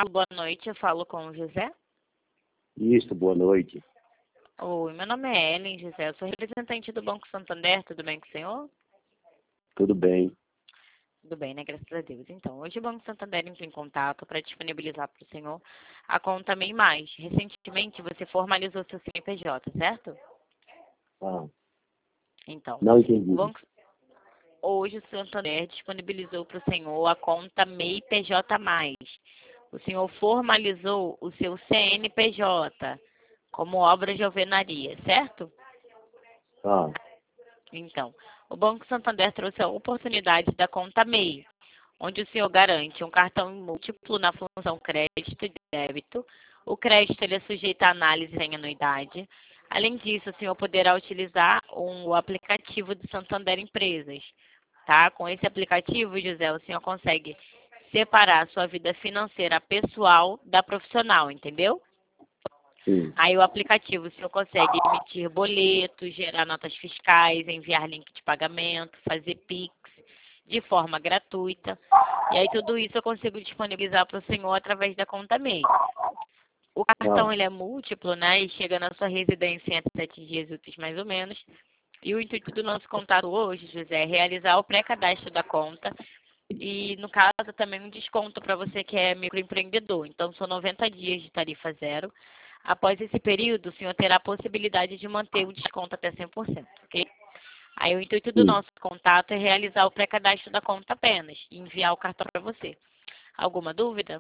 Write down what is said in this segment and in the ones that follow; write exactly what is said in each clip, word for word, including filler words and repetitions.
Alô, boa noite, eu falo com o José. Isso, boa noite. Oi, meu nome é Ellen, José, eu sou representante do Banco Santander, tudo bem com o senhor? Tudo bem. Tudo bem, né? Graças a Deus. Então, hoje o Banco Santander entrou em contato para disponibilizar para o senhor a conta MEI Mais. Recentemente você formalizou seu C N P J, certo? Ah, Então, não o entendi. Banco hoje o Santander disponibilizou para o senhor a conta MEI P J Mais. O senhor formalizou o seu C N P J como obra de alvenaria, certo? Ah, Então, o Banco Santander trouxe a oportunidade da conta MEI, onde o senhor garante um cartão múltiplo na função crédito e débito. O crédito ele é sujeito a análise em anuidade. Além disso, o senhor poderá utilizar um, o aplicativo do Santander Empresas. Tá? Com esse aplicativo, José, o senhor consegue separar a sua vida financeira pessoal da profissional, entendeu? sim. Aí o aplicativo, o senhor consegue emitir boletos, gerar notas fiscais, enviar link de pagamento, fazer Pix de forma gratuita. E aí tudo isso eu consigo disponibilizar para o senhor através da conta MEI. O cartão Ah, ele é múltiplo, né? E chega na sua residência em até sete dias úteis mais ou menos. E o intuito do nosso contato hoje, José, é realizar o pré-cadastro da conta e, no caso, também um desconto para você que é microempreendedor. Então, são noventa dias de tarifa zero. Após esse período, o senhor terá a possibilidade de manter o desconto até cem por cento, ok? Aí o intuito do sim. nosso contato é realizar o pré-cadastro da conta apenas e enviar o cartão para você. Alguma dúvida?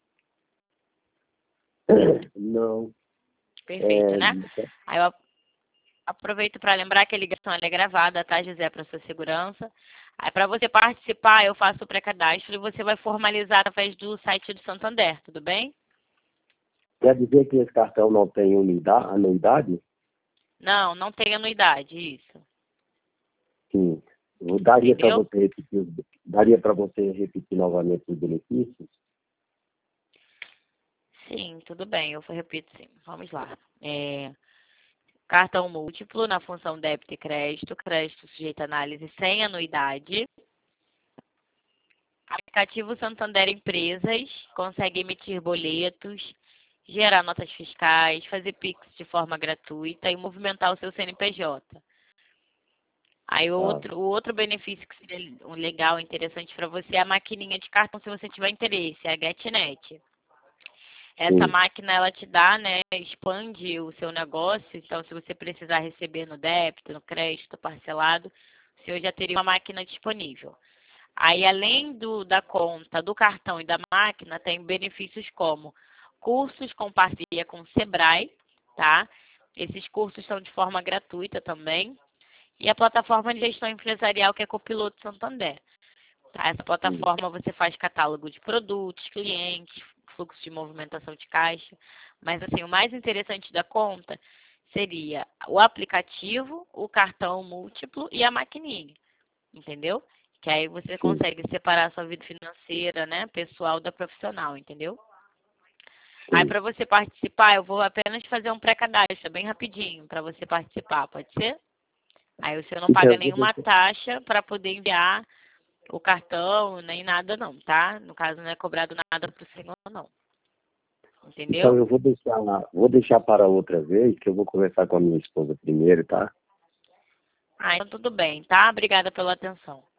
Não. Perfeito, É, né? Aí eu aproveito para lembrar que a ligação ela é gravada, tá, José, para sua segurança. Aí para você participar, eu faço o pré-cadastro e você vai formalizar através do site do Santander, tudo bem? quer dizer que esse cartão não tem unidade, anuidade? Não, não tem anuidade, isso. Sim. Eu Daria para Entendeu? você repetir, os- daria para você repetir novamente os benefícios? Sim, tudo bem, eu repito sim. Vamos lá. É, cartão múltiplo na função débito e crédito, crédito sujeito a análise sem anuidade. Aplicativo Santander Empresas, consegue emitir boletos, gerar notas fiscais, fazer Pix de forma gratuita e movimentar o seu C N P J. Aí o Ah, outro, o outro benefício que seria um legal, interessante para você é a maquininha de cartão, se você tiver interesse, é a GetNet. Essa sim. máquina, ela te dá, né, expande o seu negócio, então se você precisar receber no débito, no crédito, parcelado, o senhor já teria uma máquina disponível. Aí, além do, da conta, do cartão e da máquina, tem benefícios como cursos com parceria com o Sebrae, tá? Esses cursos são de forma gratuita também. E a plataforma de gestão empresarial, que é Copiloto Santander. Tá? Essa Sim. plataforma você faz catálogo de produtos, clientes, fluxo de movimentação de caixa. Mas, assim, o mais interessante da conta seria o aplicativo, o cartão múltiplo e a maquininha, entendeu? Que aí você Sim. consegue separar a sua vida financeira, né, pessoal da profissional, entendeu? Aí, Sim. para você participar, eu vou apenas fazer um pré-cadastro, bem rapidinho, para você participar, pode ser? Aí você não Então, paga eu vou nenhuma deixar, taxa para poder enviar o cartão, nem nada não, tá? No caso, não é cobrado nada para o senhor, não. então Entendeu? eu vou deixar, vou deixar para outra vez, que eu vou conversar com a minha esposa primeiro, tá? Ah, então tudo bem, tá? Obrigada pela atenção.